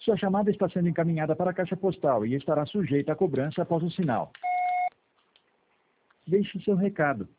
Sua chamada está sendo encaminhada para a caixa postal e estará sujeita a cobrança após o sinal. Deixe seu recado.